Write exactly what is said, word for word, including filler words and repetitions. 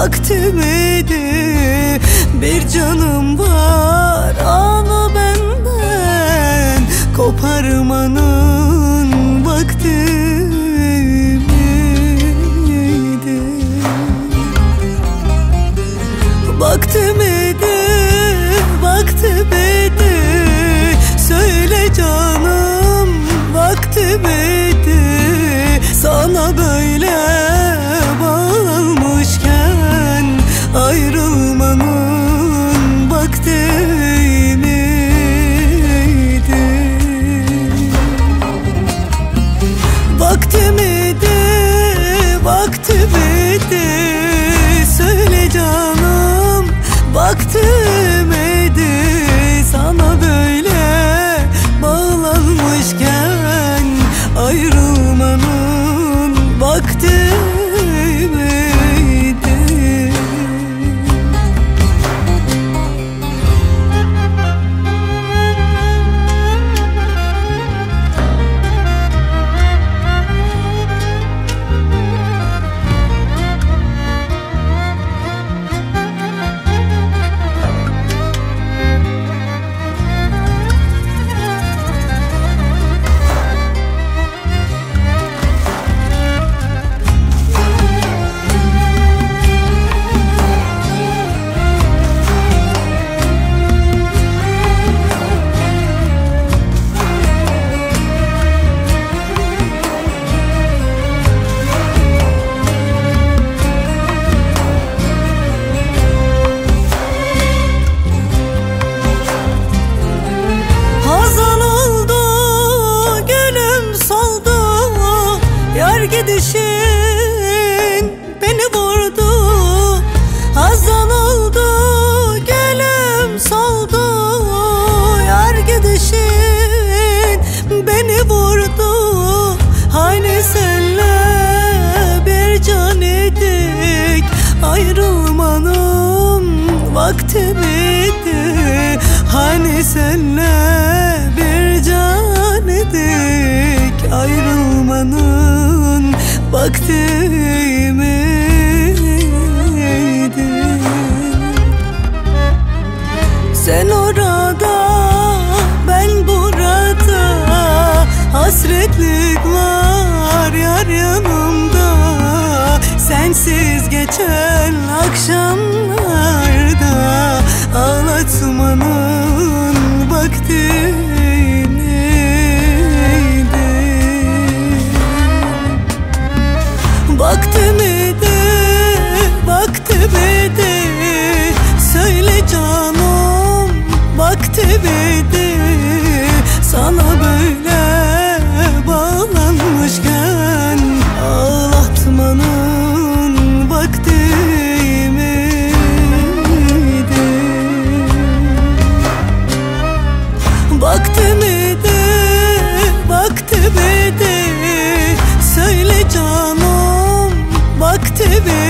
vakti miydi? Bir canım var, onu benden koparmanın vakti miydi? Vakti miydi? Vakti miydi? Söyle canım, vakti miydi? Sana böyle bağlanmışken ayrılmanın vakti miydi? Vakti miydi? Vakti miydi? Söyle canım, vakti miydi? Sana böyle bağlanmışken ayrılmanın vakti miydi? Gidişin beni vurdu, hazan oldu, gülüm soldu. Yar gidişin beni vurdu, hani senle bir can idik, ayrılmanın vakti miydi? Hani senle bir can idik, ayrılmanın vakti miydi? Sen orada, ben burada, hasretlik var yar yanımda. Sensiz geçen akşamlarda ağlatmanın vakti vakti miydi? Vakti miydi? Söyle canım, vakti miydi? Sana böyle bağlanmışken ağlatmanın vakti miydi? Vakti miydi? Vakti miydi? Söyle canım, vakti miydi?